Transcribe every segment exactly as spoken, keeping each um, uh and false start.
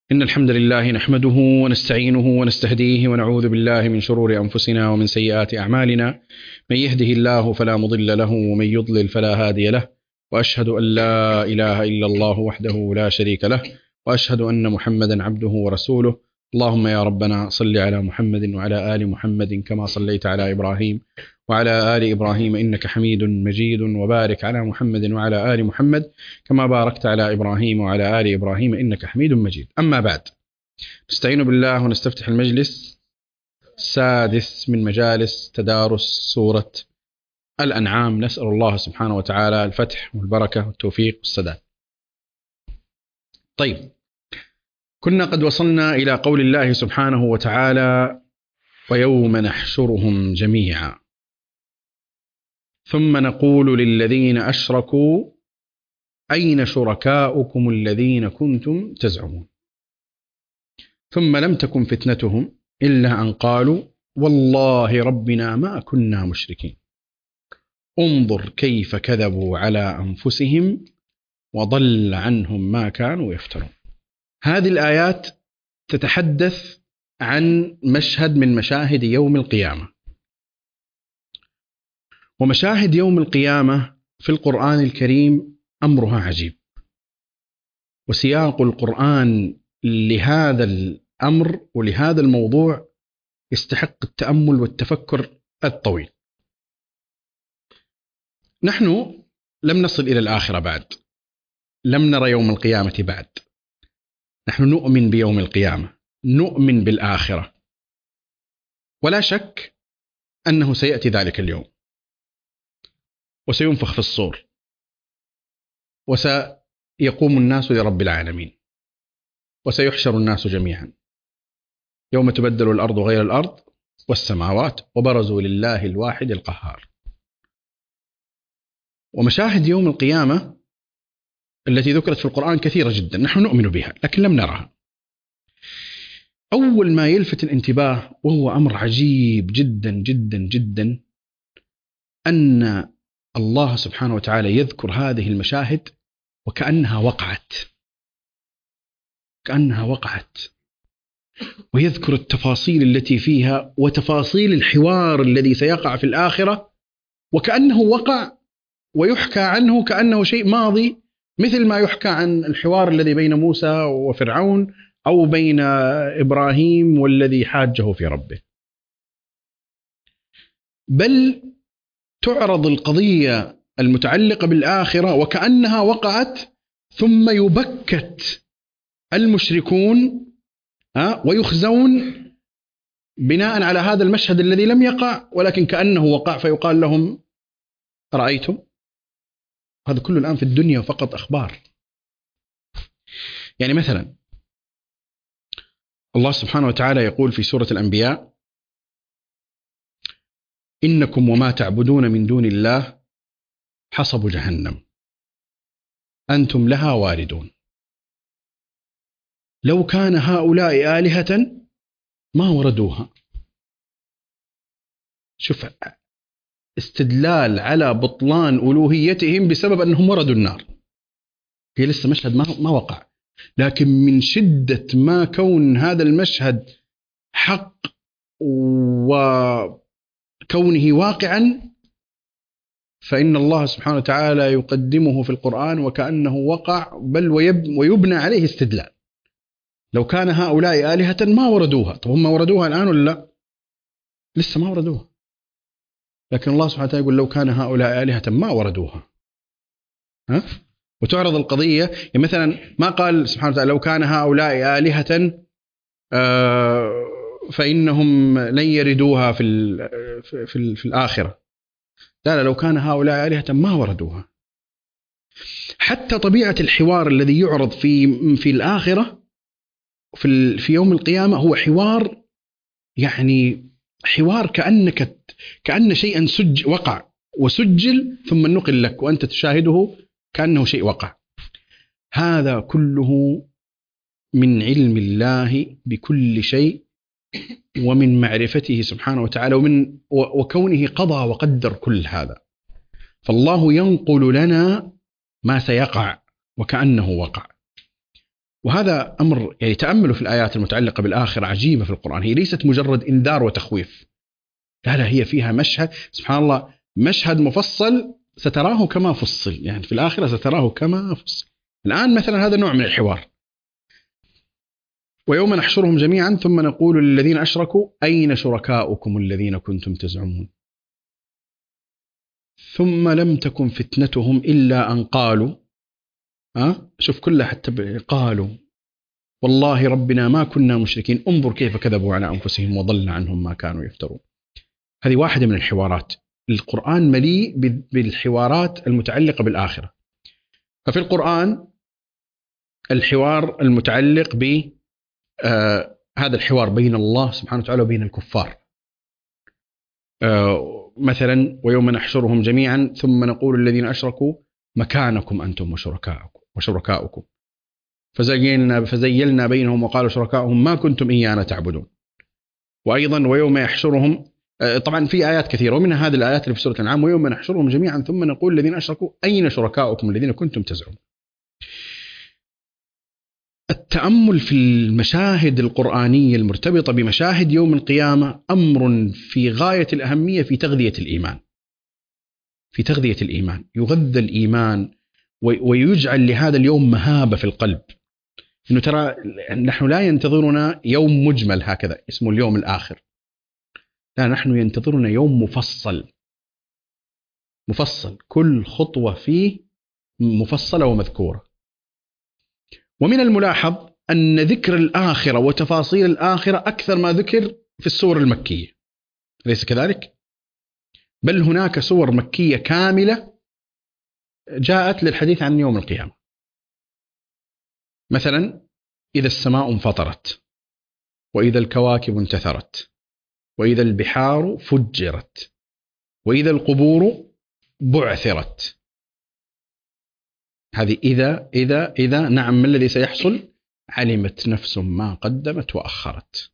إن الحمد لله نحمده ونستعينه ونستهديه ونعوذ بالله من شرور أنفسنا ومن سيئات أعمالنا. من يهده الله فلا مضل له ومن يضلل فلا هادي له، وأشهد أن لا إله إلا الله وحده لا شريك له، وأشهد أن محمدا عبده ورسوله. اللهم يا ربنا صل على محمد وعلى آل محمد كما صليت على إبراهيم وعلى آل إبراهيم إنك حميد مجيد، وبارك على محمد وعلى آل محمد كما باركت على إبراهيم وعلى آل إبراهيم إنك حميد مجيد. أما بعد، نستعين بالله ونستفتح المجلس السادس من مجالس تدارس سورة الأنعام. نسأل الله سبحانه وتعالى الفتح والبركة والتوفيق والسداد. طيب، كنا قد وصلنا إلى قول الله سبحانه وتعالى: ويوم نحشرهم جميعا ثم نقول للذين أشركوا أين شركاؤكم الذين كنتم تزعمون ثم لم تكن فتنتهم إلا أن قالوا والله ربنا ما كنا مشركين انظر كيف كذبوا على أنفسهم وضل عنهم ما كانوا يفترون. هذه الآيات تتحدث عن مشهد من مشاهد يوم القيامة. ومشاهد يوم القيامة في القرآن الكريم أمرها عجيب، وسياق القرآن لهذا الأمر ولهذا الموضوع يستحق التأمل والتفكر الطويل. نحن لم نصل إلى الآخرة بعد، لم نرى يوم القيامة بعد. نحن نؤمن بيوم القيامة، نؤمن بالآخرة، ولا شك أنه سيأتي ذلك اليوم، وسينفخ في الصور، وسيقوم الناس لرب العالمين، وسيحشر الناس جميعا يوم تبدل الأرض غير الأرض والسماوات وبرزوا لله الواحد القهار. ومشاهد يوم القيامة التي ذكرت في القرآن كثيرة جدا، نحن نؤمن بها لكن لم نرها. أول ما يلفت الانتباه وهو أمر عجيب جدا جدا جدا أن الله سبحانه وتعالى يذكر هذه المشاهد وكأنها وقعت، كأنها وقعت، ويذكر التفاصيل التي فيها وتفاصيل الحوار الذي سيقع في الآخرة وكأنه وقع، ويحكى عنه كأنه شيء ماضي، مثل ما يحكى عن الحوار الذي بين موسى وفرعون أو بين إبراهيم والذي حاجه في ربه. بل تعرض القضية المتعلقة بالآخرة وكأنها وقعت، ثم يبكت المشركون ويخزون بناء على هذا المشهد الذي لم يقع ولكن كأنه وقع، فيقال لهم رأيتم؟ هذا كله الآن في الدنيا فقط أخبار. يعني مثلا الله سبحانه وتعالى يقول في سورة الأنبياء: إنكم وما تعبدون من دون الله حصب جهنم أنتم لها واردون لو كان هؤلاء آلهة ما وردوها. شوف، استدلال على بطلان ألوهيتهم بسبب أنهم وردوا النار. هي لسه مشهد ما ما وقع، لكن من شدة ما كون هذا المشهد حق وكونه واقعا، فإن الله سبحانه وتعالى يقدمه في القرآن وكأنه وقع، بل ويبنى عليه استدلال. لو كان هؤلاء آلهة ما وردوها. طب هم وردوها الآن ولا لا؟ لسه ما وردوها، لكن الله سبحانه وتعالى يقول لو كان هؤلاء آلهة ما وردوها. ها؟ وتعرض القضية، يعني مثلا ما قال سبحانه وتعالى لو كان هؤلاء آلهة فإنهم لن يردوها في في في الآخرة. لا لا، لو كان هؤلاء آلهة ما وردوها. حتى طبيعة الحوار الذي يعرض في في الآخرة في في يوم القيامة هو حوار، يعني حوار كأنك كأن شيئا سج وقع وسجل ثم نقل لك وأنت تشاهده كأنه شيء وقع. هذا كله من علم الله بكل شيء ومن معرفته سبحانه وتعالى ومن وكونه قضى وقدر كل هذا. فالله ينقل لنا ما سيقع وكأنه وقع. وهذا أمر يعني تأملوا في الآيات المتعلقة بالآخرة عجيبة في القرآن. هي ليست مجرد إنذار وتخويف، لا لا، هي فيها مشهد سبحان الله، مشهد مفصل ستراه كما فصل، يعني في الآخرة ستراه كما فصل. الآن مثلا هذا نوع من الحوار: ويوم نحشرهم جميعا ثم نقول للذين أشركوا أين شركاؤكم الذين كنتم تزعمون ثم لم تكن فتنتهم إلا أن قالوا، أه؟ شوف كلها حتى قالوا والله ربنا ما كنا مشركين، انظر كيف كذبوا على أنفسهم وضل عنهم ما كانوا يفترون. هذه واحدة من الحوارات. القرآن مليء بالحوارات المتعلقة بالآخرة. ففي القرآن الحوار المتعلق ب آه هذا الحوار بين الله سبحانه وتعالى وبين الكفار، آه مثلا ويوم نحشرهم جميعا ثم نقول الذين أشركوا مكانكم أنتم وشركاؤكم وشركاؤكم فزيلنا فزيلنا بينهم وقالوا شركاؤهم ما كنتم إيانا تعبدون. وأيضا ويوم يحشرهم، آه طبعا في آيات كثيرة ومنها هذه الآيات اللي في سورة الأنعام: ويوم نحشرهم جميعا ثم نقول الذين أشركوا أين شركاؤكم الذين كنتم تزعمون. التأمل في المشاهد القرآنية المرتبطة بمشاهد يوم القيامة أمر في غاية الأهمية في تغذية الإيمان، في تغذية الإيمان، يغذى الإيمان ويجعل لهذا اليوم مهابة في القلب. إنه ترى نحن لا ينتظرنا يوم مجمل هكذا اسمه اليوم الآخر، لا، نحن ينتظرنا يوم مفصل مفصل، كل خطوة فيه مفصلة ومذكورة. ومن الملاحظ أن ذكر الآخرة وتفاصيل الآخرة أكثر ما ذكر في السور المكية، أليس كذلك؟ بل هناك سور مكية كاملة جاءت للحديث عن يوم القيامة. مثلا إذا السماء انفطرت، وإذا الكواكب انتثرت، وإذا البحار فجرت، وإذا القبور بعثرت. هذه إذا إذا إذا نعم، ما الذي سيحصل؟ علمت نفس ما قدمت وأخرت.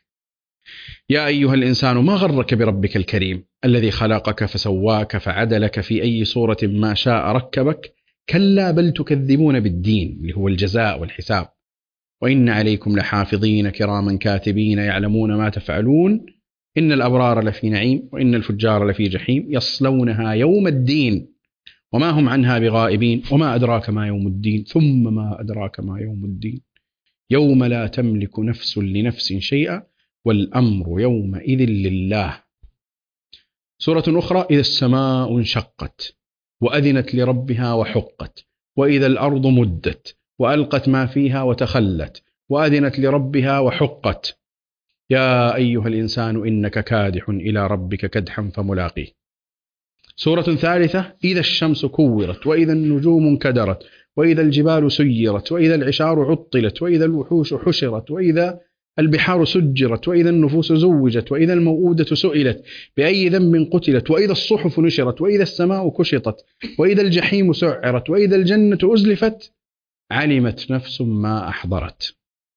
يا أيها الإنسان ما غرك بربك الكريم الذي خلقك فسواك فعدلك في أي صورة ما شاء ركبك كلا بل تكذبون بالدين اللي هو الجزاء والحساب وإن عليكم لحافظين كراما كاتبين يعلمون ما تفعلون إن الأبرار لفي نعيم وإن الفجار لفي جحيم يصلونها يوم الدين وما هم عنها بغائبين وما أدراك ما يوم الدين ثم ما أدراك ما يوم الدين يوم لا تملك نفس لنفس شيئا والأمر يومئذ لله. سورة أخرى: إذا السماء انشقت وأذنت لربها وحقت وإذا الأرض مدت وألقت ما فيها وتخلت وأذنت لربها وحقت يا أيها الإنسان إنك كادح إلى ربك كدحا فملاقيه. سورة ثالثة: إذا الشمس كورت وإذا النجوم انكدرت وإذا الجبال سيرت وإذا العشار عطلت وإذا الوحوش حشرت وإذا البحار سجرت وإذا النفوس زوجت وإذا الموءودة سئلت بأي ذنب قتلت وإذا الصحف نشرت وإذا السماء كشطت وإذا الجحيم سعرت وإذا الجنة أزلفت علمت نفس ما أحضرت.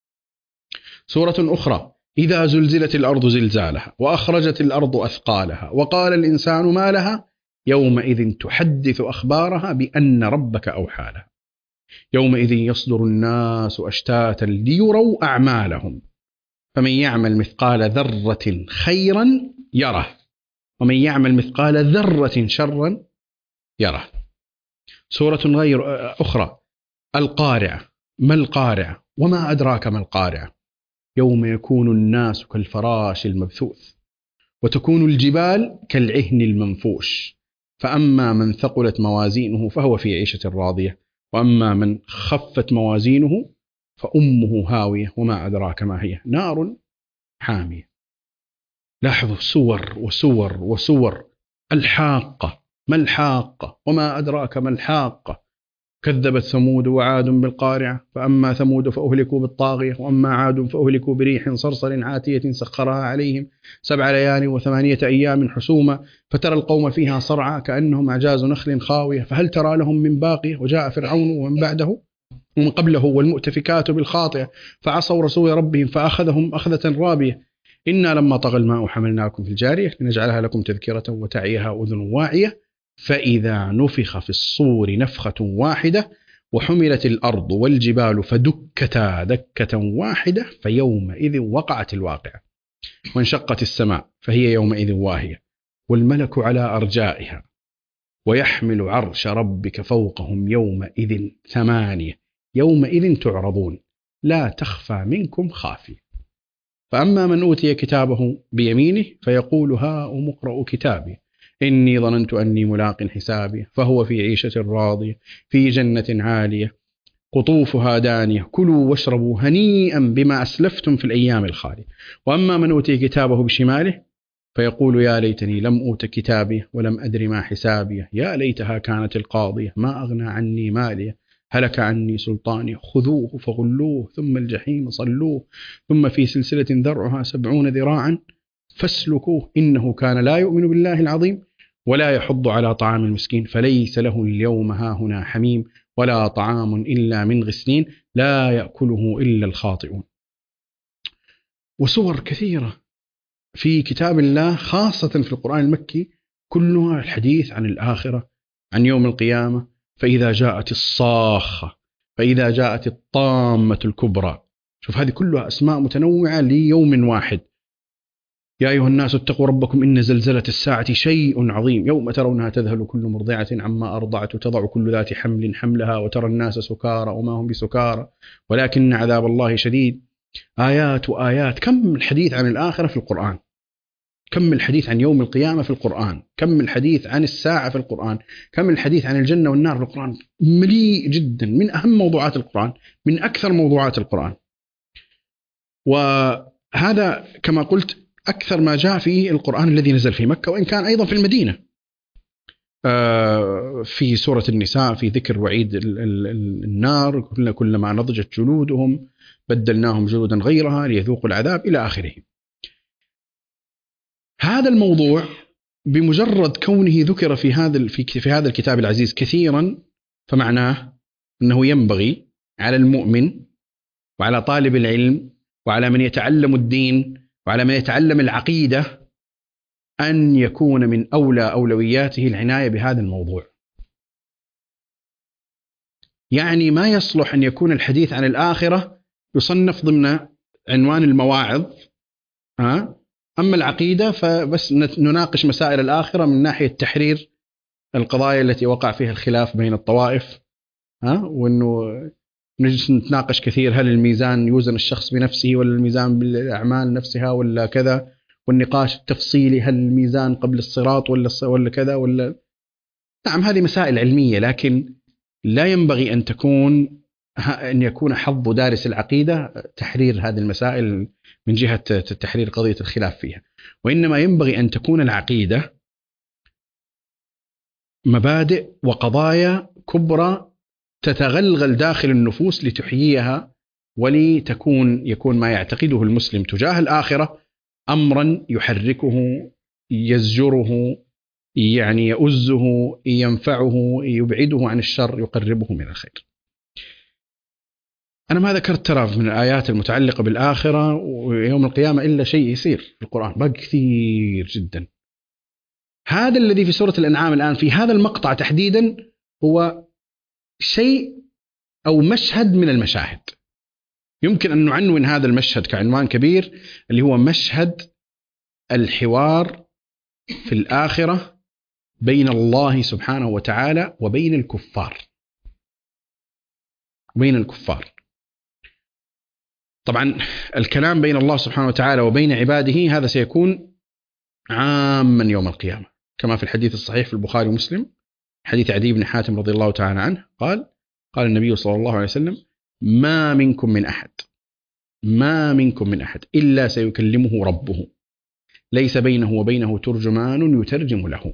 سورة أخرى: إذا زلزلت الأرض زلزالها وأخرجت الأرض أثقالها وقال الإنسان ما لها يومئذ تحدث أخبارها بأن ربك أوحى لها يومئذ يصدر الناس أشتاتا ليروا أعمالهم فمن يعمل مثقال ذرة خيرا يره ومن يعمل مثقال ذرة شرا يره. سورة غير أخرى: القارعة ما القارعة وما أدراك ما القارعة يوم يكون الناس كالفراش المبثوث وتكون الجبال كالعهن المنفوش فأما من ثقلت موازينه فهو في عيشة راضية وأما من خفت موازينه فأمه هاوية وما أدراك ما هي نار حامية. لاحظوا سور وسور وسور. الحاقة ما الحاقة وما أدراك ما الحاقة كذبت ثمود وعاد بالقارعة فأما ثمود فأهلكوا بالطاغية وأما عاد فأهلكوا بريح صرصر عاتية سخرها عليهم سبع ليال وثمانية أيام حسوما فترى القوم فيها صرعى كأنهم أعجاز نخل خاوية فهل ترى لهم من باقية وجاء فرعون ومن بعده ومن قبله والمؤتفكات بالخاطئة فعصوا رسول ربهم فأخذهم أخذة رابية إنا لما طغى الماء حملناكم في الجارية لنجعلها لكم تذكرة وتعيها أذن واعية فإذا نفخ في الصور نفخة واحدة وحملت الأرض والجبال فدكتا دكة واحدة فيومئذ وقعت الواقعة وانشقت السماء فهي يومئذ واهية والملك على أرجائها ويحمل عرش ربك فوقهم يومئذ ثمانية يومئذ تعرضون لا تخفى منكم خافية. فأما من أوتي كتابه بيمينه فيقول هاؤم اقرءوا كتابي إني ظننت أني ملاق حسابي فهو في عيشة راضية في جنة عالية قطوفها دانية كلوا واشربوا هنيئا بما أسلفتم في الأيام الخالية. وأما من أوتي كتابه بشماله فيقول يا ليتني لم أوت كتابي ولم أدر ما حسابي يا ليتها كانت القاضية ما أغنى عني مالي هلك عني سلطاني خذوه فغلوه ثم الجحيم صلوه ثم في سلسلة ذرعها سبعون ذراعا فاسلكوه إنه كان لا يؤمن بالله العظيم ولا يحض على طعام المسكين فليس له اليوم هاهنا حميم ولا طعام إلا من غسلين لا يأكله إلا الخاطئون. وصور كثيرة في كتاب الله خاصة في القرآن المكي كلها الحديث عن الآخرة عن يوم القيامة فإذا جاءت الصاخة فإذا جاءت الطامة الكبرى. شوف هذه كلها أسماء متنوعة ليوم واحد. يا أيها الناس اتقوا ربكم إن زلزلة الساعة شيء عظيم يوم ترونها تذهل كل مرضعة عما أرضعت وتضع كل ذات حمل حملها وترى الناس سكارى وما هم بسكارى ولكن عذاب الله شديد. آيات وآيات. كم الحديث عن الآخرة في القرآن، كم الحديث عن يوم القيامة في القرآن، كم الحديث عن الساعة في القرآن، كم الحديث عن الجنة والنار في القرآن. مليء جدا، من أهم موضوعات القرآن، من أكثر موضوعات القرآن. وهذا كما قلت أكثر ما جاء في القرآن الذي نزل في مكة، وإن كان أيضا في المدينة في سورة النساء في ذكر وعيد النار كلما نضجت جلودهم بدلناهم جلودا غيرها ليذوقوا العذاب إلى آخره. هذا الموضوع بمجرد كونه ذكر في هذا في في هذا الكتاب العزيز كثيرا فمعناه أنه ينبغي على المؤمن وعلى طالب العلم وعلى من يتعلم الدين وعلى من يتعلم العقيدة أن يكون من أولى أولوياته العناية بهذا الموضوع. يعني ما يصلح أن يكون الحديث عن الآخرة يصنف ضمن عنوان المواعظ، ها؟ أما العقيدة فبس نناقش مسائل الآخرة من ناحية تحرير القضايا التي وقع فيها الخلاف بين الطوائف، ها؟ وأنه نجلس نتناقش كثير هل الميزان يوزن الشخص بنفسه ولا الميزان بالأعمال نفسها ولا كذا، والنقاش التفصيلي هل الميزان قبل الصراط ولا ولا كذا ولا. نعم هذه مسائل علمية، لكن لا ينبغي أن تكون أن يكون حظ دارس العقيدة تحرير هذه المسائل من جهة تحرير قضية الخلاف فيها، وإنما ينبغي أن تكون العقيدة مبادئ وقضايا كبرى تتغلغل داخل النفوس لتحييها، ولتكون يكون ما يعتقده المسلم تجاه الآخرة أمرا يحركه يزجره يعني يؤزه ينفعه يبعده عن الشر يقربه من الخير. أنا ما ذكرت ترى من الآيات المتعلقة بالآخرة ويوم القيامة إلا شيء يسير في القرآن، باقي كثير جدا. هذا الذي في سورة الأنعام الآن في هذا المقطع تحديدا هو شيء أو مشهد من المشاهد. يمكن أن نعنون هذا المشهد كعنوان كبير اللي هو مشهد الحوار في الآخرة بين الله سبحانه وتعالى وبين الكفار بين الكفار. طبعا الكلام بين الله سبحانه وتعالى وبين عباده هذا سيكون عاما يوم القيامة، كما في الحديث الصحيح في البخاري ومسلم حديث عدي بن حاتم رضي الله تعالى عنه قال قال النبي صلى الله عليه وسلم ما منكم من أحد ما منكم من أحد إلا سيكلمه ربه ليس بينه وبينه ترجمان يترجم له.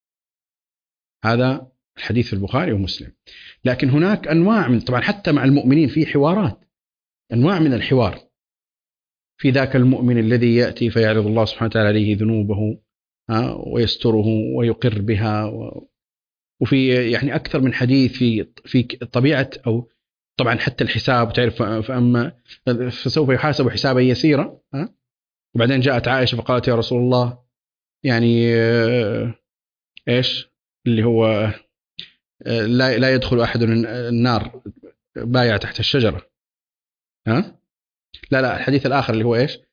هذا الحديث في البخاري ومسلم. لكن هناك أنواع من طبعا حتى مع المؤمنين في حوارات، أنواع من الحوار. في ذاك المؤمن الذي يأتي فيعرض الله سبحانه وتعالى عليه ذنوبه ويستره ويقر بها، وفي يعني أكثر من حديث في في طبيعة أو طبعا حتى الحساب تعرف فأما فسوف يحاسب حسابا يسيرا. وبعدين جاءت عائشة فقالت يا رسول الله يعني إيش اللي هو لا لا يدخل أحد النار بايع تحت الشجرة. ها؟ لا لا الحديث الآخر اللي هو إيش؟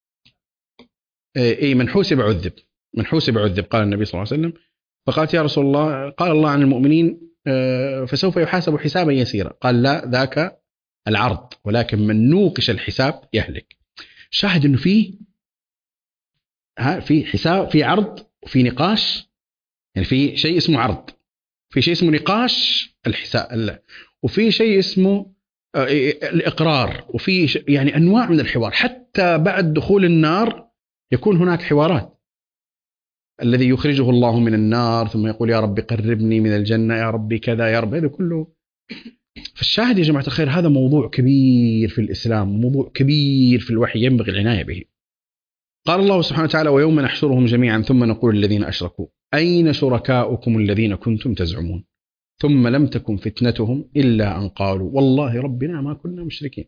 إيه من حوسب عذب، من حوسب عذب، قال النبي صلى الله عليه وسلم. فقالت يا رسول الله، قال الله عن المؤمنين فسوف يحاسب حسابا يسيرا. قال لا ذاك العرض، ولكن من نوقش الحساب يهلك. شاهد انه في ها في حساب، في عرض وفي نقاش، يعني في شيء اسمه عرض، في شيء اسمه نقاش الحساب، وفي شيء اسمه الإقرار، وفي يعني أنواع من الحوار. حتى بعد دخول النار يكون هناك حوارات. الذي يخرجه الله من النار ثم يقول يا رب قربني من الجنة، يا ربي كذا يا رب، هذا كله. فالشاهد يا جماعة الخير هذا موضوع كبير في الإسلام، موضوع كبير في الوحي ينبغي العناية به. قال الله سبحانه وتعالى ويوم نحشرهم جميعا ثم نقول الذين أشركوا أين شركاؤكم الذين كنتم تزعمون ثم لم تكن فتنتهم إلا أن قالوا والله ربنا ما كنا مشركين.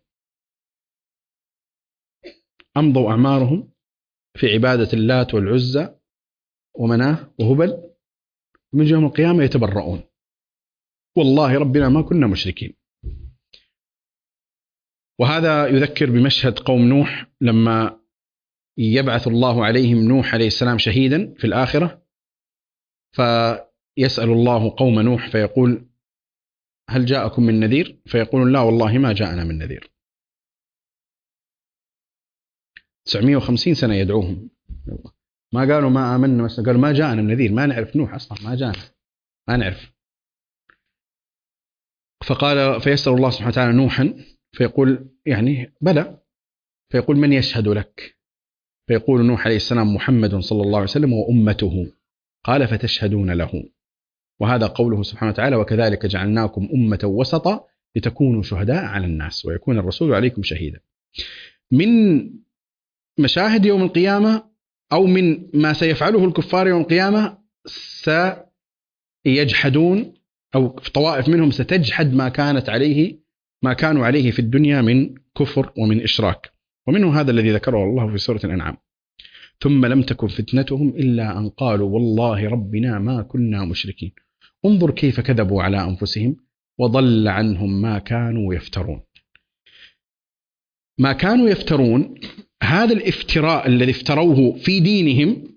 أمضوا أعمارهم في عبادة اللات والعزى ومناه وهبل، من يوم القيامة يتبرؤون والله ربنا ما كنا مشركين. وهذا يذكر بمشهد قوم نوح لما يبعث الله عليهم نوح عليه السلام شهيدا في الآخرة، فيسأل الله قوم نوح فيقول هل جاءكم من نذير؟ فيقولون لا والله ما جاءنا من نذير. تسعمائة وخمسين سنة يدعوهم، ما قالوا ما آمنا، بس قالوا ما جاءنا من نذير، ما نعرف نوح أصلا، ما جاءنا، ما نعرف. فقال فيسأل الله سبحانه وتعالى نوحا فيقول يعني بلى، فيقول من يشهد لك؟ فيقول نوح عليه السلام محمد صلى الله عليه وسلم وأمته. قال فتشهدون له. وهذا قوله سبحانه وتعالى وكذلك جعلناكم أمة وسطا لتكونوا شهداء على الناس ويكون الرسول عليكم شهيدا. من مشاهد يوم القيامة أو من ما سيفعله الكفار يوم القيامة، سيجحدون أو طوائف منهم ستجحد ما كانت عليه ما كانوا عليه في الدنيا من كفر ومن إشراك. ومنه هذا الذي ذكره الله في سورة الأنعام ثم لم تكن فتنتهم إلا أن قالوا والله ربنا ما كنا مشركين. انظر كيف كذبوا على أنفسهم وضل عنهم ما كانوا يفترون. ما كانوا يفترون، هذا الافتراء الذي افتروه في دينهم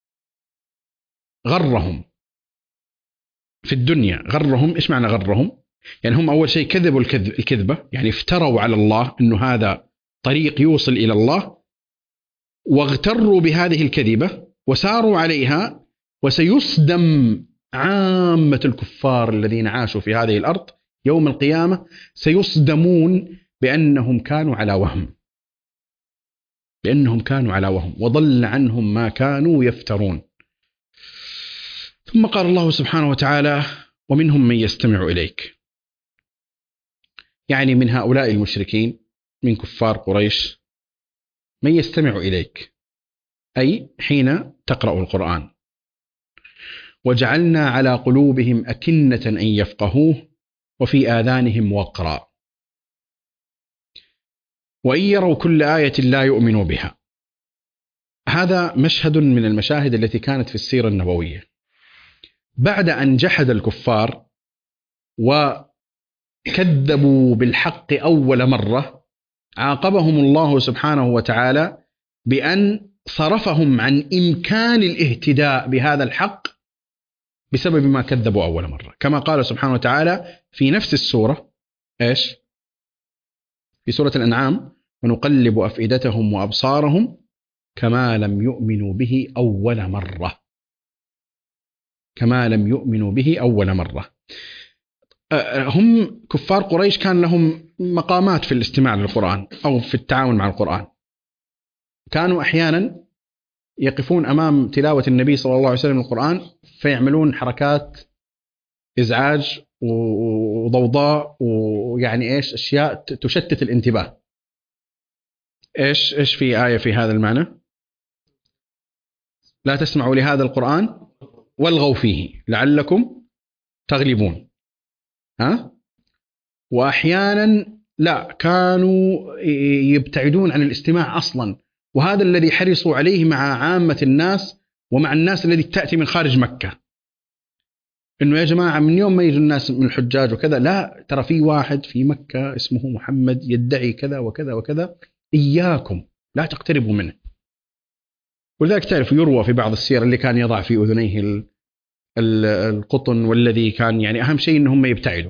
غرهم في الدنيا. غرهم، إيش معنى غرهم؟ يعني هم أول شيء كذبوا الكذب الكذبة، يعني افتروا على الله أنه هذا طريق يوصل إلى الله، واغتروا بهذه الكذبة وساروا عليها. وسيصدم عامة الكفار الذين عاشوا في هذه الأرض يوم القيامة، سيصدمون بأنهم كانوا على وهم، بأنهم كانوا على وهم وضل عنهم ما كانوا يفترون. ثم قال الله سبحانه وتعالى ومنهم من يستمع إليك، يعني من هؤلاء المشركين من كفار قريش من يستمع إليك، أي حين تقرأ القرآن. وجعلنا على قلوبهم أكنة أن يفقهوه وفي آذانهم وقرا وإن يروا كل آية لا يؤمنوا بها. هذا مشهد من المشاهد التي كانت في السيرة النبوية. بعد أن جحد الكفار وكذبوا بالحق أول مرة، عاقبهم الله سبحانه وتعالى بأن صرفهم عن إمكان الاهتداء بهذا الحق بسبب ما كذبوا أول مرة، كما قال سبحانه وتعالى في نفس السورة إيش؟ في سورة الأنعام ونقلب أفئدتهم وأبصارهم كما لم يؤمنوا به أول مرة، كما لم يؤمنوا به أول مرة. هم كفار قريش كان لهم مقامات في الاستماع للقرآن أو في التعاون مع القرآن. كانوا أحيانا يقفون أمام تلاوة النبي صلى الله عليه وسلم القرآن فيعملون حركات إزعاج وضوضاء ويعني إيش أشياء تشتت الانتباه. إيش إيش في آية في هذا المعنى لا تسمعوا لهذا القرآن والغوا فيه لعلكم تغلبون. ها؟ وأحيانا لا، كانوا يبتعدون عن الاستماع أصلا، وهذا الذي حرصوا عليه مع عامة الناس ومع الناس الذي تأتي من خارج مكة. إنه يا جماعة من يوم ما يجوا الناس من الحجاج وكذا، لا ترى في واحد في مكة اسمه محمد يدعي كذا وكذا وكذا، إياكم لا تقتربوا منه. ولذلك تعرف يروى في بعض السير اللي كان يضع في أذنيه القطن، والذي كان يعني أهم شيء إنهم يبتعدوا.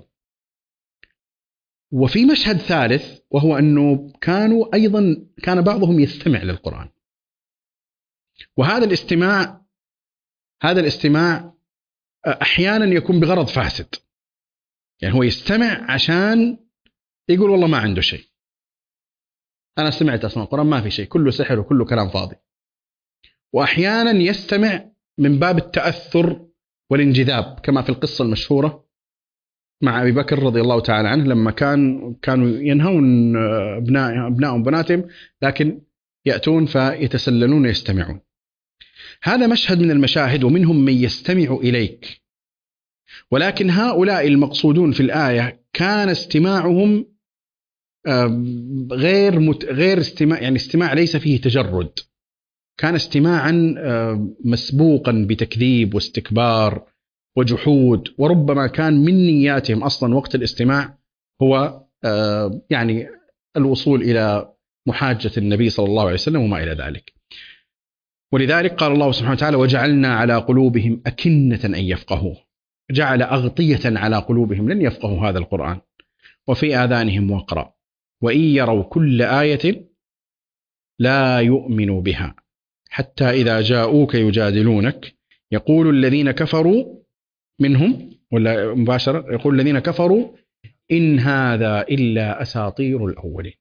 وفي مشهد ثالث، وهو أنه كانوا أيضا كان بعضهم يستمع للقرآن، وهذا الاستماع هذا الاستماع أحيانا يكون بغرض فاسد. يعني هو يستمع عشان يقول والله ما عنده شيء، أنا سمعت أصلا القرآن ما في شيء، كله سحر وكله كلام فاضي. وأحيانا يستمع من باب التأثر والانجذاب، كما في القصة المشهورة مع أبي بكر رضي الله تعالى عنه، لما كان كانوا ينهون أبناء أبنائهم وبناتهم، لكن يأتون فيتسللون ويستمعون. هذا مشهد من المشاهد، ومنهم من يستمع إليك. ولكن هؤلاء المقصودون في الآية كان استماعهم غير مت... غير استماع، يعني استماع ليس فيه تجرد، كان استماعا مسبوقا بتكذيب واستكبار وجحود. وربما كان من نياتهم أصلا وقت الاستماع هو يعني الوصول إلى محاجة النبي صلى الله عليه وسلم وما إلى ذلك. ولذلك قال الله سبحانه وتعالى: وجعلنا على قلوبهم أكنة أن يفقهوه، جعل أغطية على قلوبهم لن يفقهوا هذا القرآن، وفي آذانهم وقرا، وإن يروا كل آية لا يؤمنوا بها، حتى إذا جاءوك يجادلونك يقول الذين كفروا منهم، ولا مباشرة يقول الذين كفروا إن هذا إلا أساطير الأولين.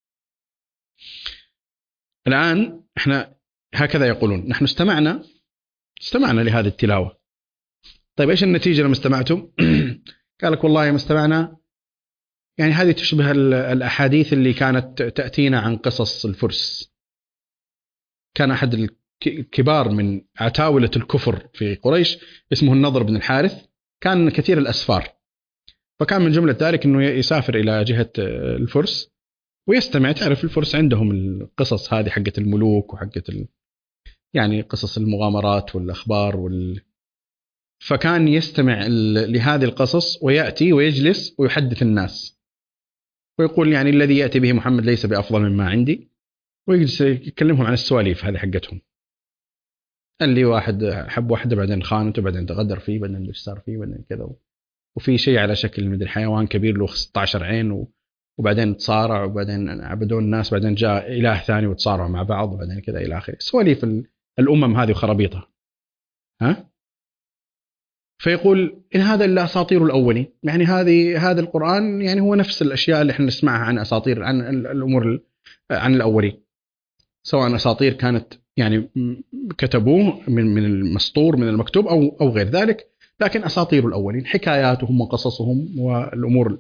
الآن احنا هكذا يقولون: نحن استمعنا استمعنا لهذه التلاوة. طيب إيش النتيجة لما استمعتم؟ قال لك والله ما استمعنا، يعني هذه تشبه الأحاديث اللي كانت تأتينا عن قصص الفرس. كان أحد الكبار من عتاولة الكفر في قريش اسمه النضر بن الحارث، كان كثير الأسفار، فكان من جملة ذلك أنه يسافر إلى جهة الفرس ويستمع. تعرف الفرس عندهم القصص هذه حقة الملوك وحقة ال... يعني قصص المغامرات والأخبار وال... فكان يستمع لهذه القصص ويأتي ويجلس ويحدث الناس ويقول يعني الذي يأتي به محمد ليس بأفضل مما عندي، ويجلس يكلمهم عن السواليف هذه حقتهم، اللي واحد حب واحدة بعدين خانته بعدين تغدر فيه بعدين ايش صار فيه بعدين كذا، وفي شيء على شكل مدري حيوان كبير له ستة عشر عين، وبعدين تصارع وبعدين عبدون الناس، بعدين جاء إله ثاني وتصارعوا مع بعض وبعدين كذا إلى آخره، سواليف الأمم هذه وخرابيطها. ها فيقول إن هذا إلا أساطير الأولين، يعني هذه هذا القرآن يعني هو نفس الأشياء اللي احنا نسمعها عن أساطير، عن الأمور عن الأولين، سواء أساطير كانت يعني كتبوه من من المسطور من المكتوب أو أو غير ذلك، لكن أساطير الأولين حكاياتهم وقصصهم والأمور.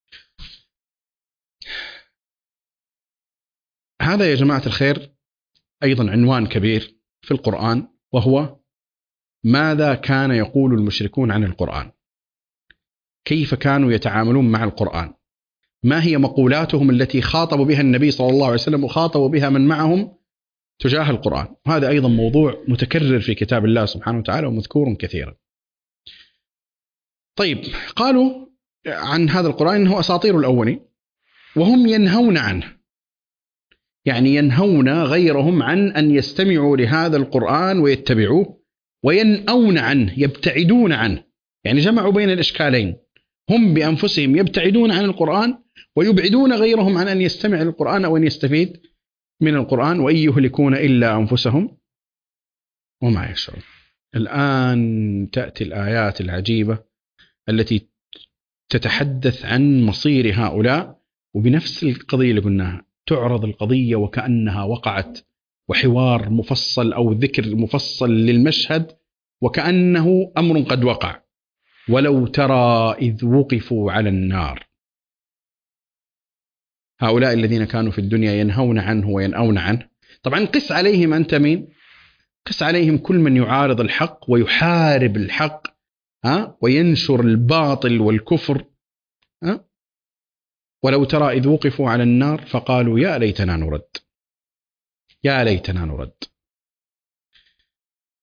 هذا يا جماعة الخير أيضا عنوان كبير في القرآن، وهو ماذا كان يقول المشركون عن القرآن، كيف كانوا يتعاملون مع القرآن، ما هي مقولاتهم التي خاطبوا بها النبي صلى الله عليه وسلم وخاطبوا بها من معهم تجاه القرآن. هذا أيضا موضوع متكرر في كتاب الله سبحانه وتعالى ومذكور كثيرا. طيب، قالوا عن هذا القرآن إنه أساطير الأولين، وهم ينهون عنه، يعني ينهون غيرهم عن أن يستمعوا لهذا القرآن ويتبعوه، وينأون عنه يبتعدون عنه، يعني جمعوا بين الإشكالين، هم بأنفسهم يبتعدون عن القرآن ويبعدون غيرهم عن أن يستمع للقرآن أو أن يستفيد من القرآن، وإن يهلكون إلا أنفسهم وما يشعرون. الآن تأتي الآيات العجيبة التي تتحدث عن مصير هؤلاء، وبنفس القضية اللي قلناها، تعرض القضية وكأنها وقعت، وحوار مفصل أو ذكر مفصل للمشهد وكأنه أمر قد وقع. ولو ترى إذ وقفوا على النار، هؤلاء الذين كانوا في الدنيا ينهون عنه وينأون عنه. طبعا قس عليهم أنت مين؟ قس عليهم كل من يعارض الحق ويحارب الحق، ها، وينشر الباطل والكفر. ها؟ ولو ترى إذ وقفوا على النار فقالوا يا ليتنا نرد، يا ليتنا نرد.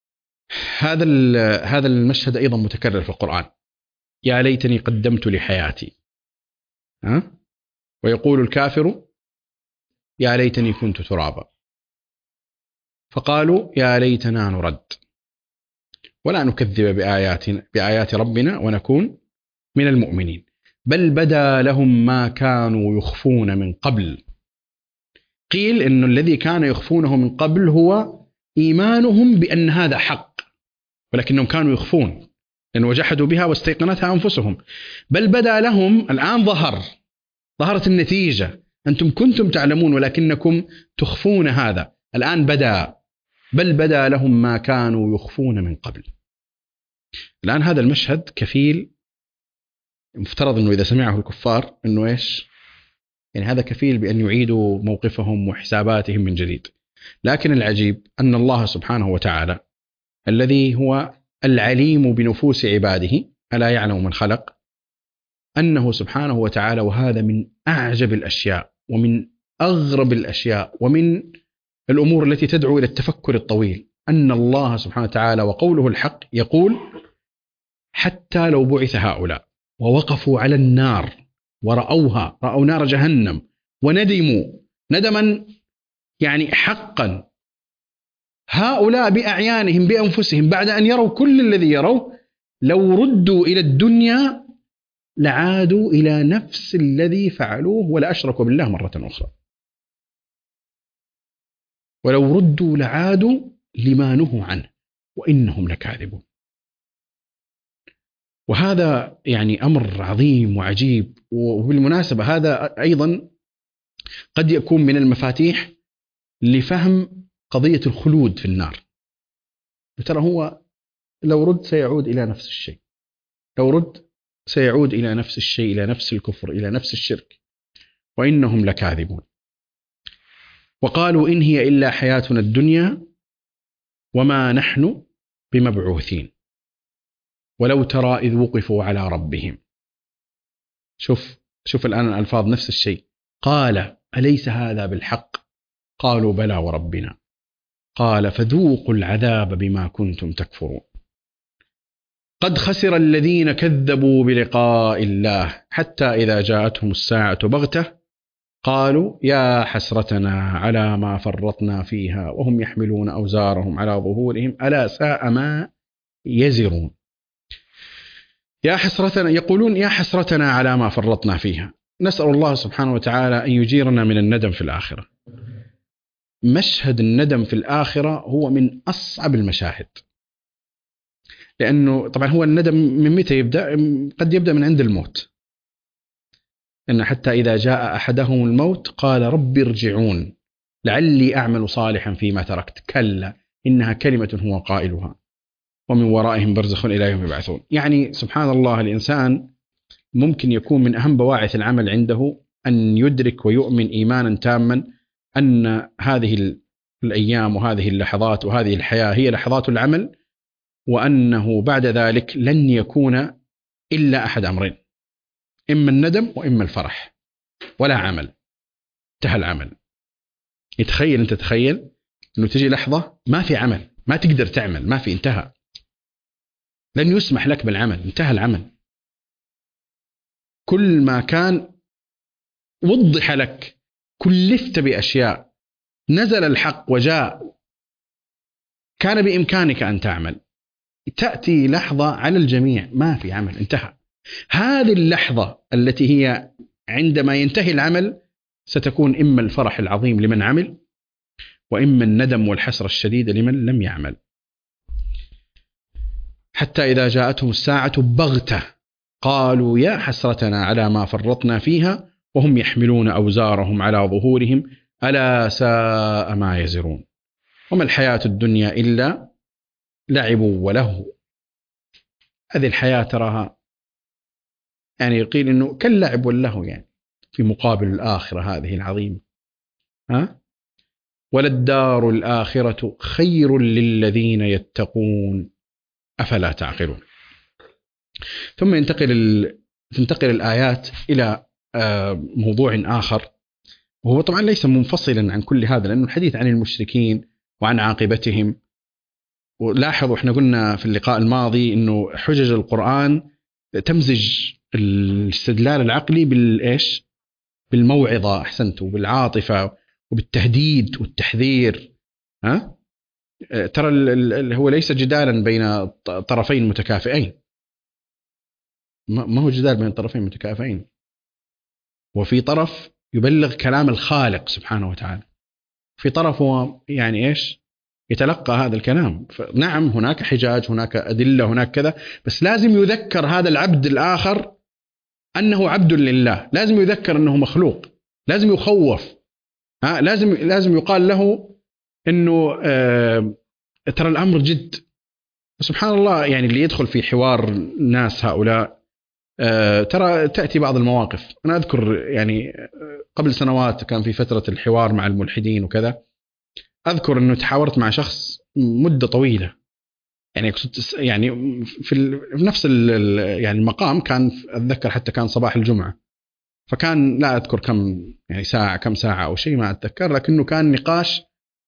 هذا هذا المشهد أيضا متكرر في القرآن. يا ليتني قدمت لحياتي، ها؟ ويقول الكافر يا ليتني كنت ترابا، فقالوا يا ليتنا نرد ولا نكذب بآياتنا بآيات ربنا ونكون من المؤمنين، بل بدا لهم ما كانوا يخفون من قبل. قيل إن الذي كان يخفونه من قبل هو إيمانهم بأن هذا حق، ولكنهم كانوا يخفون لأن وجحدوا بها واستيقنتها أنفسهم. بل بدا لهم، الآن ظهر ظهرت النتيجة، أنتم كنتم تعلمون ولكنكم تخفون هذا، الآن بدا، بل بدا لهم ما كانوا يخفون من قبل. الآن هذا المشهد كفيل، مفترض أنه إذا سمعه الكفار أنه إيش يعني، هذا كفيل بأن يعيدوا موقفهم وحساباتهم من جديد. لكن العجيب أن الله سبحانه وتعالى الذي هو العليم بنفوس عباده، ألا يعلم من خلق، أنه سبحانه وتعالى، وهذا من أعجب الأشياء ومن أغرب الأشياء ومن الأمور التي تدعو إلى التفكر الطويل، أن الله سبحانه وتعالى وقوله الحق يقول حتى لو بعث هؤلاء ووقفوا على النار ورأوها، رأوا نار جهنم وندموا ندما يعني حقا، هؤلاء بأعيانهم بأنفسهم بعد أن يروا كل الذي يروا، لو ردوا إلى الدنيا لعادوا إلى نفس الذي فعلوه ولا أشركوا بالله مرة أخرى، ولو ردوا لعادوا لما نهوا عنه وإنهم لكاذبون. وهذا يعني أمر عظيم وعجيب. وبالمناسبة هذا أيضا قد يكون من المفاتيح لفهم قضية الخلود في النار. ترى هو لو رد سيعود إلى نفس الشيء، لو رد سيعود إلى نفس الشيء، إلى نفس الكفر، إلى نفس الشرك، وإنهم لكاذبون. وقالوا إن هي إلا حياتنا الدنيا وما نحن بمبعوثين ولو ترى إذ وقفوا على ربهم. شوف شوف الآن الألفاظ نفس الشيء. قال أليس هذا بالحق؟ قالوا بلى وربنا. قال فذوقوا العذاب بما كنتم تكفرون. قد خسر الذين كذبوا بلقاء الله حتى إذا جاءتهم الساعة بغتة قالوا يا حسرتنا على ما فرطنا فيها وهم يحملون أوزارهم على ظهورهم ألا ساء ما يزرون. يا حسرتنا، يقولون يا حسرتنا على ما فرطنا فيها. نسأل الله سبحانه وتعالى أن يجيرنا من الندم في الآخرة. مشهد الندم في الآخرة هو من أصعب المشاهد، لأنه طبعا هو الندم من متى يبدأ؟ قد يبدأ من عند الموت، إن حتى إذا جاء أحدهم الموت قال رب ارجعون لعلي أعمل صالحا فيما تركت كلا إنها كلمة هو قائلها ومن ورائهم برزخ إلى يوم يبعثون. يعني سبحان الله، الإنسان ممكن يكون من أهم بواعث العمل عنده أن يدرك ويؤمن إيمانا تاما أن هذه الأيام وهذه اللحظات وهذه الحياة هي لحظات العمل، وأنه بعد ذلك لن يكون إلا أحد أمرين، إما الندم وإما الفرح، ولا عمل، انتهى العمل. يتخيل أنت تخيل أنه تجي لحظة ما في عمل، ما تقدر تعمل، ما في، انتهى، لن يسمح لك بالعمل، انتهى العمل. كل ما كان وضح لك، كلفت بأشياء، نزل الحق وجاء، كان بإمكانك أن تعمل، تأتي لحظة على الجميع ما في عمل، انتهى. هذه اللحظة التي هي عندما ينتهي العمل ستكون إما الفرح العظيم لمن عمل، وإما الندم والحسرة الشديدة لمن لم يعمل. حتى إذا جاءتهم الساعة بغتة قالوا يا حسرتنا على ما فرطنا فيها وهم يحملون أوزارهم على ظهورهم ألا ساء ما يزرون. وما الحياة الدنيا إلا لعب وله. هذه الحياة تراها يعني يقيل إنه كاللعب واللهو، يعني في مقابل الآخرة هذه العظيمة. ها؟ وللدار الآخرة خير للذين يتقون أفلا تعقلون. ثم ينتقل ال... تنتقل الآيات إلى موضوع آخر، وهو طبعا ليس منفصلا عن كل هذا، لأنه الحديث عن المشركين وعن عاقبتهم ولاحظوا احنا قلنا في اللقاء الماضي انه حجج القرآن تمزج الاستدلال العقلي بالايش؟ بالموعظة، احسنتوا، بالعاطفة وبالتهديد والتحذير. ها ترى ال هو ليس جدالا بين طرفين متكافئين، ما هو جدال بين طرفين متكافئين، وفي طرف يبلغ كلام الخالق سبحانه وتعالى، في طرف هو يعني ايش؟ يتلقى هذا الكلام. نعم هناك حجاج، هناك أدلة، هناك كذا، بس لازم يذكر هذا العبد الآخر أنه عبد لله، لازم يذكر أنه مخلوق، لازم يخوف، ها لازم لازم يقال له أنه آه ترى الأمر جد. سبحان الله، يعني اللي يدخل في حوار الناس هؤلاء آه ترى تأتي بعض المواقف. أنا أذكر يعني قبل سنوات كان في فترة الحوار مع الملحدين وكذا، أذكر أنه تحاورت مع شخص مدة طويلة، يعني يعني في نفس يعني المقام، كان أتذكر حتى كان صباح الجمعة، فكان لا أذكر كم يعني ساعة كم ساعة أو شيء ما أتذكر، لكنه كان نقاش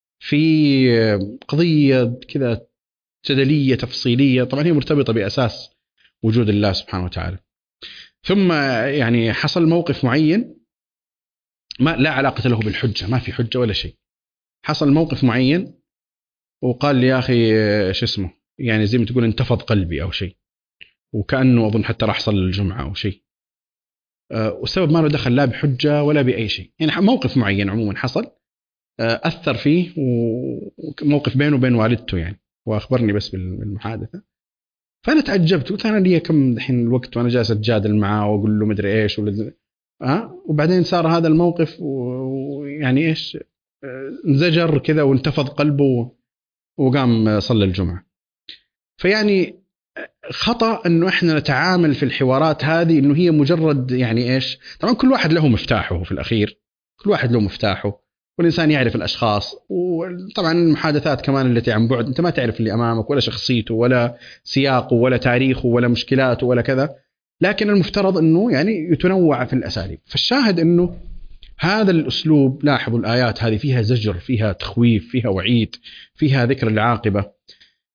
في قضية كذا جدلية تفصيلية، طبعا هي مرتبطة بأساس وجود الله سبحانه وتعالى. ثم يعني حصل موقف معين ما لا علاقة له بالحجة، ما في حجة ولا شيء، حصل موقف معين وقال لي يا أخي شو اسمه، يعني زي ما تقول انتفض قلبي أو شيء، وكأنه أظن حتى راح صلى الجمعة أو شيء، أه والسبب ما له دخل لا بحجة ولا بأي شيء، يعني موقف معين عموما حصل أه أثر فيه، وموقف بينه وبين والدته يعني، وأخبرني بس بالمحادثة. فأنا تعجبت، قلت أنا لي كم الحين الوقت وأنا جالس أتجادل معاه وأقول له مدري إيش ولا أه وبعدين صار هذا الموقف ويعني إيش أه انزجر كذا وانتفض قلبه وقام صلى الجمعة. فيعني خطأ أنه إحنا نتعامل في الحوارات هذه أنه هي مجرد يعني إيش، طبعا كل واحد له مفتاحه في الأخير، كل واحد له مفتاحه، والإنسان يعرف الأشخاص، وطبعا المحادثات كمان التي عن بعد أنت ما تعرف اللي أمامك ولا شخصيته ولا سياقه ولا تاريخه ولا مشكلاته ولا كذا، لكن المفترض أنه يعني يتنوع في الأساليب. فالشاهد أنه هذا الأسلوب، لاحظوا الآيات هذه فيها زجر، فيها تخويف، فيها وعيد، فيها ذكر العاقبة.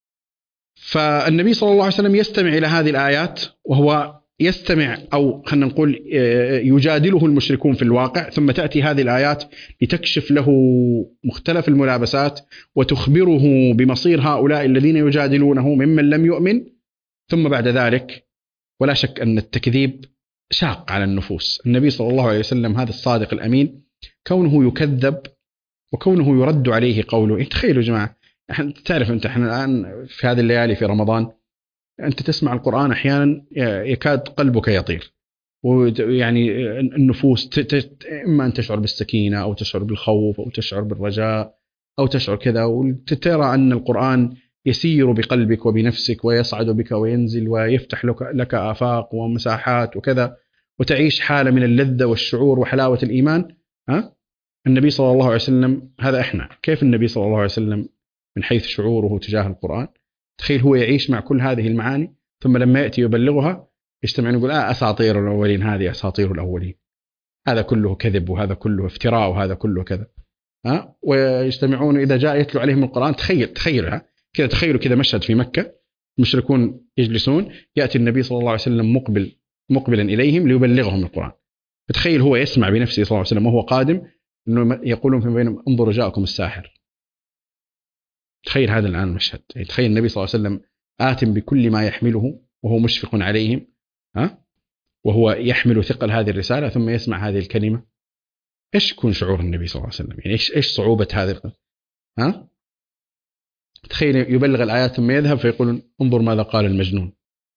فالنبي صلى الله عليه وسلم يستمع إلى هذه الآيات، وهو يستمع أو خلينا نقول يجادله المشركون في الواقع، ثم تأتي هذه الآيات لتكشف له مختلف الملابسات وتخبره بمصير هؤلاء الذين يجادلونه ممن لم يؤمن. ثم بعد ذلك ولا شك أن التكذيب شاق على النفوس. النبي صلى الله عليه وسلم هذا الصادق الأمين، كونه يكذب وكونه يرد عليه قوله. تخيلوا يا جماعة، تعرف أنت إحنا الآن في هذه الليالي في رمضان أنت تسمع القرآن أحيانا يكاد قلبك يطير، ويعني النفوس إما أن تشعر بالسكينة أو تشعر بالخوف أو تشعر بالرجاء أو تشعر كذا، وترى أن القرآن يسير بقلبك وبنفسك ويصعد بك وينزل ويفتح لك, لك آفاق ومساحات وكذا، وتعيش حالة من اللذة والشعور وحلاوة الإيمان. ها؟ النبي صلى الله عليه وسلم هذا إحنا، كيف النبي صلى الله عليه وسلم من حيث شعوره تجاه القرآن؟ تخيل هو يعيش مع كل هذه المعاني، ثم لما يأتي يبلغها يجتمعون يقول آه أساطير الأولين، هذه أساطير الأولين، هذا كله كذب وهذا كله افتراء وهذا كله كذا. ها؟ ويجتمعون إذا جاء يتلو عليهم القرآن، تخيل تخيلها كذا، تخيلوا كذا مشهد في مكة، المشركون يجلسون، يأتي النبي صلى الله عليه وسلم مقبل مقبلا إليهم ليبلغهم القرآن، فتخيل هو يسمع بنفسه صلى الله عليه وسلم وهو قادم إنه يقولون في بينهم انظروا جاءكم الساحر. تخيل هذا الآن المشهد، يعني تخيل النبي صلى الله عليه وسلم آت بكل ما يحمله وهو مشفق عليهم، ها؟ وهو يحمل ثقل هذه الرسالة، ثم يسمع هذه الكلمة. إيش يكون شعور النبي صلى الله عليه وسلم؟ يعني إيش إيش صعوبة هذا؟ ها؟ تخيل يبلغ الآيات ثم يذهب فيقولون انظر ماذا قال المجنون.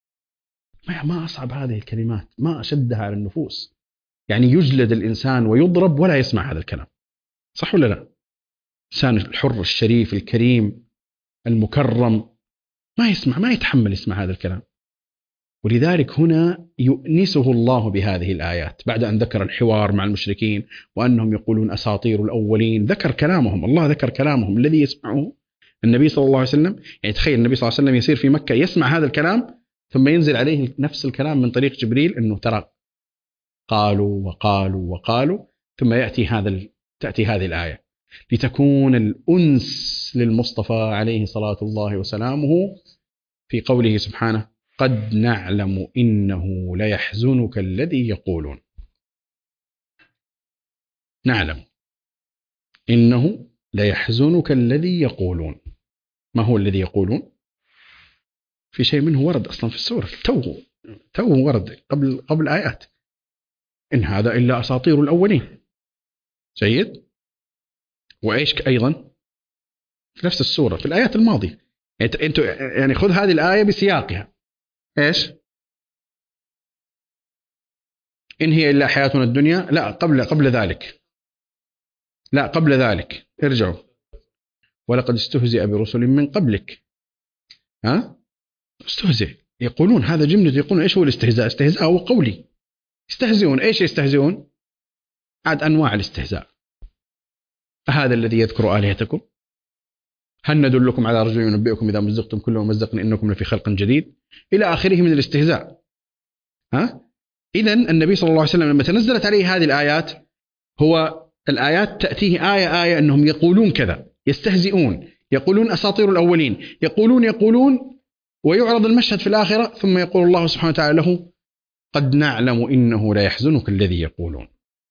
ما أصعب هذه الكلمات، ما أشدها على النفوس. يعني يجلد الإنسان ويضرب ولا يسمع هذا الكلام، صح ولا لا؟ الإنسان الحر الشريف الكريم المكرم ما يسمع، ما يتحمل يسمع هذا الكلام. ولذلك هنا يؤنسه الله بهذه الآيات بعد أن ذكر الحوار مع المشركين وأنهم يقولون أساطير الأولين، ذكر كلامهم، الله ذكر كلامهم الذي يسمعه النبي صلى الله عليه وسلم. يعني تخيل النبي صلى الله عليه وسلم يسير في مكة يسمع هذا الكلام، ثم ينزل عليه نفس الكلام من طريق جبريل أنه ترى قالوا وقالوا وقالوا، ثم يأتي هذا تأتي هذه الآية لتكون الأنس للمصطفى عليه صلاة الله وسلامه في قوله سبحانه قد نعلم إنه ليحزنك الذي يقولون. نعلم إنه ليحزنك الذي يقولون. ما هو الذي يقولون؟ في شيء منه ورد أصلا في السورة، تو تو ورد قبل قبل آيات، إن هذا إلا أساطير الأولين. جيد. وإيش أيضا في نفس السورة في الآيات الماضية، أنت يعني خذ هذه الآية بسياقها، إيش إن هي إلا حياتنا الدنيا. لا قبل قبل ذلك، لا قبل ذلك ارجعوا ولقد استهزئ برسل من قبلك. ها استهزئ يقولون، هذا جملة يقولون. إيش هو الاستهزاء؟ استهزاء هو قولي، يستهزئون. إيش يستهزئون؟ عاد أنواع الاستهزاء. هذا الذي يذكر آلهتكم، هل ندلكم على رجل ينبئكم إذا مزقتم كل ممزق إنكم لفي خلق جديد، إلى آخره من الاستهزاء. ها إذن النبي صلى الله عليه وسلم لما تنزلت عليه هذه الآيات، هو الآيات تأتيه آية آية أنهم يقولون كذا، يستهزئون، يقولون أساطير الأولين، يقولون يقولون ويعرض المشهد في الآخرة، ثم يقول الله سبحانه وتعالى له قد نعلم إنه لا يحزنك الذي يقولون.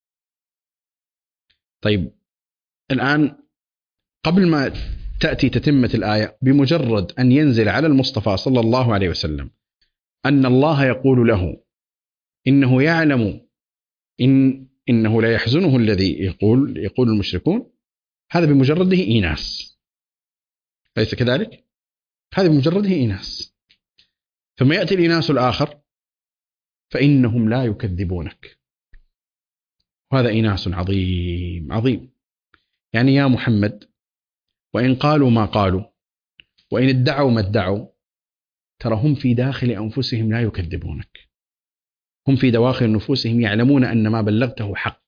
طيب الآن قبل ما تأتي تتمة الآية، بمجرد أن ينزل على المصطفى صلى الله عليه وسلم أن الله يقول له إنه يعلم إن إنه لا يحزنه الذي يقول يقول المشركون، هذا بمجرده إيناس، ليس كذلك؟ هذا بمجرده إيناس. ثم يأتي الإيناس الآخر فإنهم لا يكذبونك، وهذا إيناس عظيم عظيم. يعني يا محمد، وإن قالوا ما قالوا وإن ادعوا ما ادعوا، ترى هم في داخل أنفسهم لا يكذبونك، هم في دواخل نفوسهم يعلمون أن ما بلغته حق،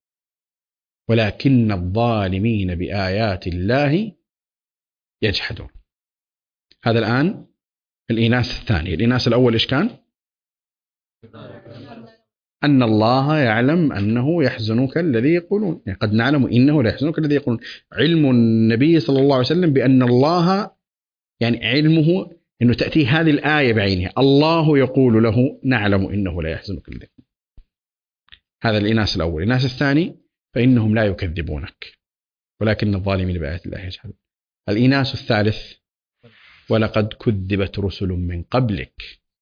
ولكن الظالمين بآيات الله يجحدون. هذا الآن الإيناس الثاني. الإيناس الأول إيش كان؟ أن الله يعلم أنه يحزنك الذي يقولون، يعني قد نعلم إنه لا يحزنك الذي يقولون. علم النبي صلى الله عليه وسلم بأن الله، يعني علمه أنه تأتي هذه الآية بعينها، الله يقول له نعلم إنه لا يحزنك الذي. هذا الإيناس الأول. الإيناس الثاني فإنهم لا يكذبونك ولكن الظالمين بآيات الله يجحدون. الإيناس الثالث ولقد كذبت رسل من قبلك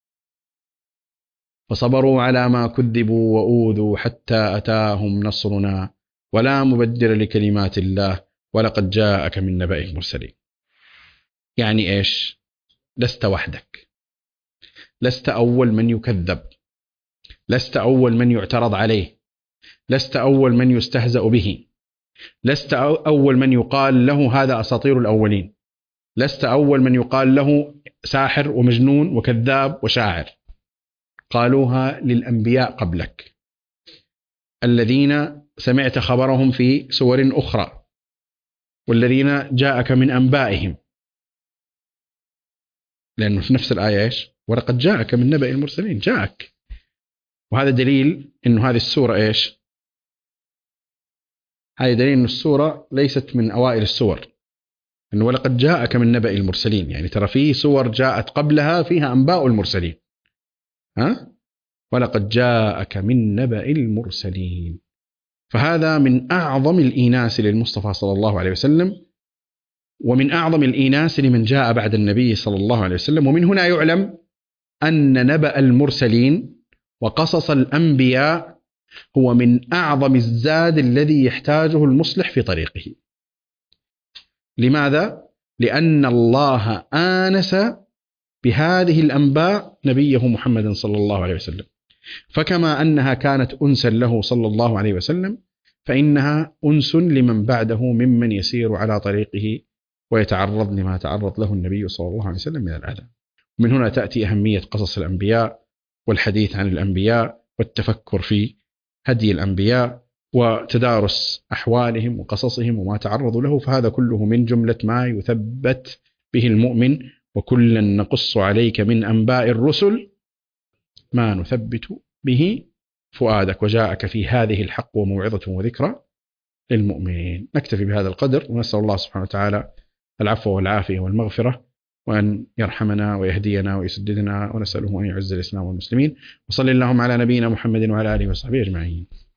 فصبروا على ما كذبوا وأوذوا حتى أتاهم نصرنا ولا مبدل لكلمات الله ولقد جاءك من نبأ المرسلين. يعني إيش؟ لست وحدك، لست أول من يكذب، لست أول من يعترض عليه، لست أول من يستهزأ به، لست أول من يقال له هذا أساطير الأولين، لست أول من يقال له ساحر ومجنون وكذاب وشاعر. قالوها للأنبياء قبلك الذين سمعت خبرهم في سور أخرى والذين جاءك من أنبائهم، لأنه في نفس الآية إيش؟ ولقد جاءك من نبأ المرسلين، جاءك. وهذا دليل إنه هذه السورة إيش؟ هذا دليل إنه السورة ليست من أوائل السور، إنه ولقد جاءك من نبأ المرسلين، يعني ترى في سور جاءت قبلها فيها أنباء المرسلين. ها؟ ولقد جاءك من نبأ المرسلين. فهذا من أعظم الإيناس للمصطفى صلى الله عليه وسلم، ومن أعظم الإيناس لمن جاء بعد النبي صلى الله عليه وسلم. ومن هنا يعلم أن نبأ المرسلين وقصص الأنبياء هو من أعظم الزاد الذي يحتاجه المصلح في طريقه. لماذا؟ لأن الله آنس بهذه الأنباء نبيه محمد صلى الله عليه وسلم، فكما أنها كانت أنسا له صلى الله عليه وسلم، فإنها أنس لمن بعده ممن يسير على طريقه ويتعرض لما تعرض له النبي صلى الله عليه وسلم من الأذى. من هنا تأتي أهمية قصص الأنبياء والحديث عن الأنبياء والتفكر في هدي الأنبياء وتدارس أحوالهم وقصصهم وما تعرضوا له. فهذا كله من جملة ما يثبت به المؤمن، وكلا نقص عليك من أنباء الرسل ما نثبت به فؤادك وجاءك في هذه الحق وموعظة وذكرى للمؤمنين. نكتفي بهذا القدر ونسأل الله سبحانه وتعالى العفو والعافية والمغفرة، وأن يرحمنا ويهدينا ويسددنا، ونسأله أن يعز الإسلام والمسلمين. وصلى اللهم على نبينا محمد وعلى آله وصحبه أجمعين.